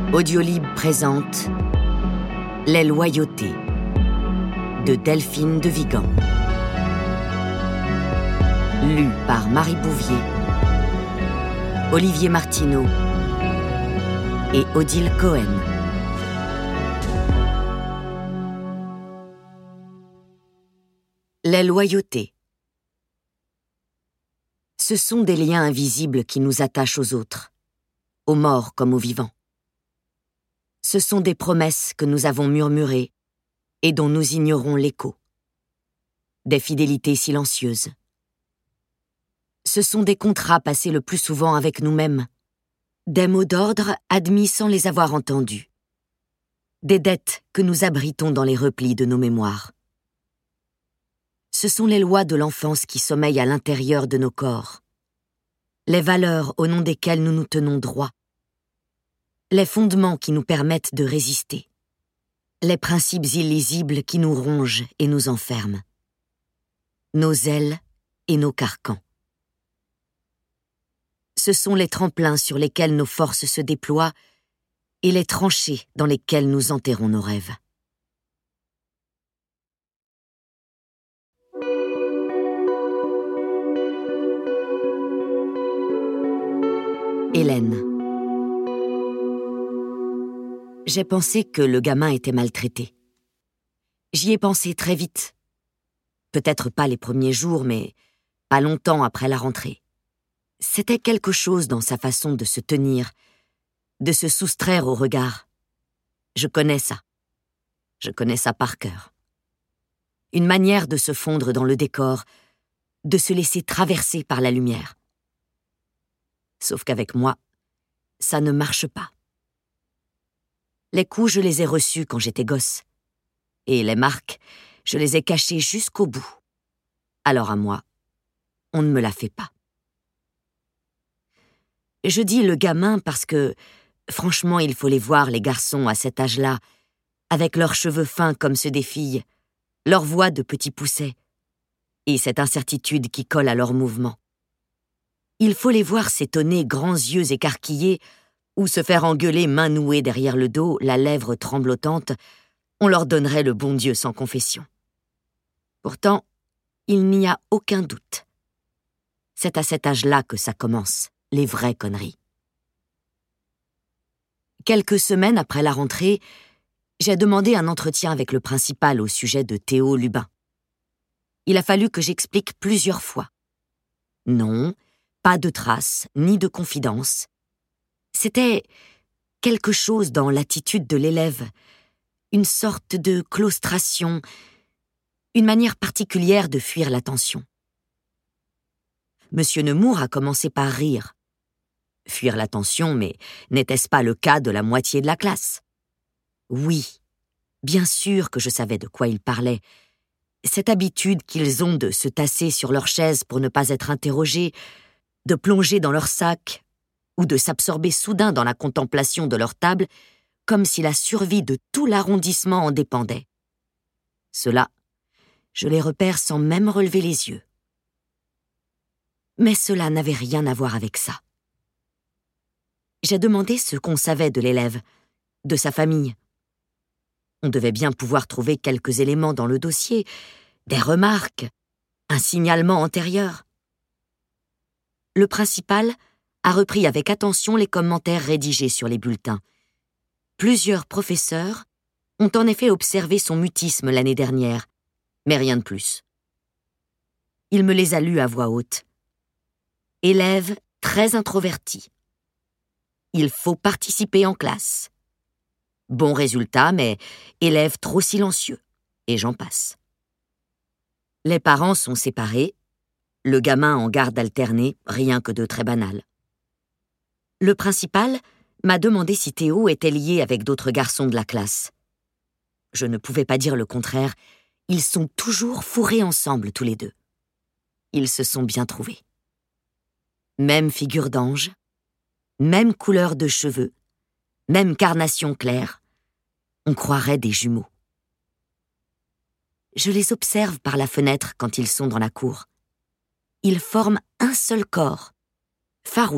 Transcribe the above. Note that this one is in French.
Audiolib présente Les Loyautés de Delphine de Vigan. Lu par Marie Bouvier, Olivier Martineau et Odile Cohen. Les loyautés. Ce sont des liens invisibles qui nous attachent aux autres, aux morts comme aux vivants. Ce sont des promesses que nous avons murmurées et dont nous ignorons l'écho. Des fidélités silencieuses. Ce sont des contrats passés le plus souvent avec nous-mêmes, des mots d'ordre admis sans les avoir entendus, des dettes que nous abritons dans les replis de nos mémoires. Ce sont les lois de l'enfance qui sommeillent à l'intérieur de nos corps, les valeurs au nom desquelles nous nous tenons droit, les fondements qui nous permettent de résister, les principes illisibles qui nous rongent et nous enferment, nos ailes et nos carcans. Ce sont les tremplins sur lesquels nos forces se déploient et les tranchées dans lesquelles nous enterrons nos rêves. Hélène. J'ai pensé que le gamin était maltraité. J'y ai pensé très vite. Peut-être pas les premiers jours, mais pas longtemps après la rentrée. C'était quelque chose dans sa façon de se tenir, de se soustraire au regard. Je connais ça. Je connais ça par cœur. Une manière de se fondre dans le décor, de se laisser traverser par la lumière. Sauf qu'avec moi, ça ne marche pas. Les coups, je les ai reçus quand j'étais gosse. Et les marques, je les ai cachées jusqu'au bout. Alors à moi, on ne me la fait pas. Je dis le gamin parce que, franchement, il faut les voir, les garçons, à cet âge-là, avec leurs cheveux fins comme ceux des filles, leur voix de petits poussets, et cette incertitude qui colle à leurs mouvements. Il faut les voir s'étonner, grands yeux écarquillés, ou se faire engueuler main nouée derrière le dos, la lèvre tremblotante. On leur donnerait le bon Dieu sans confession. Pourtant, il n'y a aucun doute. C'est à cet âge-là que ça commence, les vraies conneries. Quelques semaines après la rentrée, j'ai demandé un entretien avec le principal au sujet de Théo Lubin. Il a fallu que j'explique plusieurs fois. Non, pas de traces, ni de confidence. C'était quelque chose dans l'attitude de l'élève, une sorte de claustration, une manière particulière de fuir l'attention. Monsieur Nemours a commencé par rire. Fuir l'attention, mais n'était-ce pas le cas de la moitié de la classe? Oui, bien sûr que je savais de quoi il parlait. Cette habitude qu'ils ont de se tasser sur leur chaise pour ne pas être interrogés, de plonger dans leur sac, ou de s'absorber soudain dans la contemplation de leur table, comme si la survie de tout l'arrondissement en dépendait. Cela, je les repère sans même relever les yeux. Mais cela n'avait rien à voir avec ça. J'ai demandé ce qu'on savait de l'élève, de sa famille. On devait bien pouvoir trouver quelques éléments dans le dossier, des remarques, un signalement antérieur. Le principal a repris avec attention les commentaires rédigés sur les bulletins. Plusieurs professeurs ont en effet observé son mutisme l'année dernière, mais rien de plus. Il me les a lus à voix haute. Élève très introverti. Il faut participer en classe. Bon résultat, mais élève trop silencieux. Et j'en passe. Les parents sont séparés. Le gamin en garde alternée, rien que de très banal. Le principal m'a demandé si Théo était lié avec d'autres garçons de la classe. Je ne pouvais pas dire le contraire. Ils sont toujours fourrés ensemble, tous les deux. Ils se sont bien trouvés. Même figure d'ange, même couleur de cheveux, même carnation claire. On croirait des jumeaux. Je les observe par la fenêtre quand ils sont dans la cour. Ils forment un seul corps, farouche.